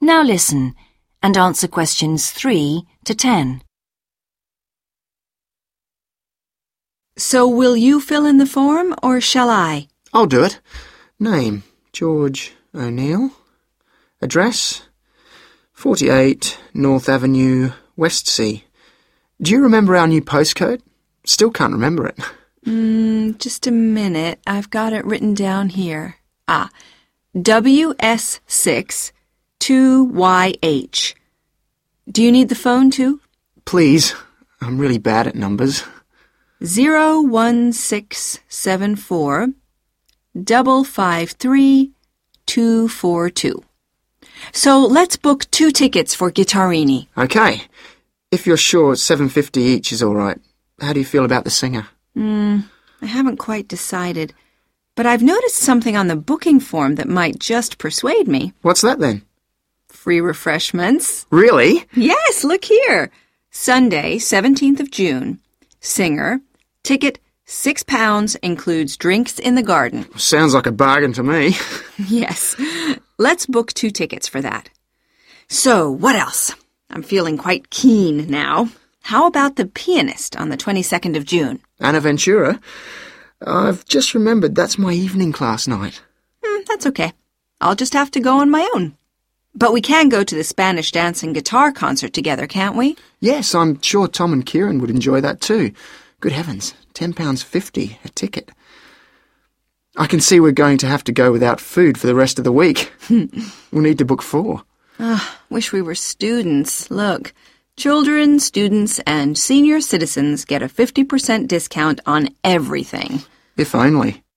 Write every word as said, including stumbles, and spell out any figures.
Now listen and answer questions three to ten. So will you fill in the form or shall I? I'll do it. Name, George O'Neill. Address, forty-eight North Avenue, Westsea. Do you remember our new postcode? Still can't remember it. Mm, just a minute. I've got it written down here. Ah, W S six two Y H. Do you need the phone too? Please. I'm really bad at numbers. Zero one six seven four double five three two four two. So let's book two tickets for Guittarini. Okay. If you're sure seven fifty each is all right. How do you feel about the singer? Hmm, I haven't quite decided. But I've noticed something on the booking form that might just persuade me. What's that then? Free refreshments. Really? Yes, look here. Sunday, seventeenth of June. Singer. Ticket, six pounds, includes drinks in the garden. Sounds like a bargain to me. Yes. Let's book two tickets for that. So, what else? I'm feeling quite keen now. How about the pianist on the twenty-second of June? Anna Ventura? I've just remembered that's my evening class night. Hmm, that's okay. I'll just have to go on my own. But we can go to the Spanish dance and guitar concert together, can't we? Yes, I'm sure Tom and Kieran would enjoy that too. Good heavens, ten pounds fifty a ticket. I can see we're going to have to go without food for the rest of the week. We'll need to book four. Ah, wish we were students. Look, children, students, and senior citizens get a fifty percent discount on everything. If only.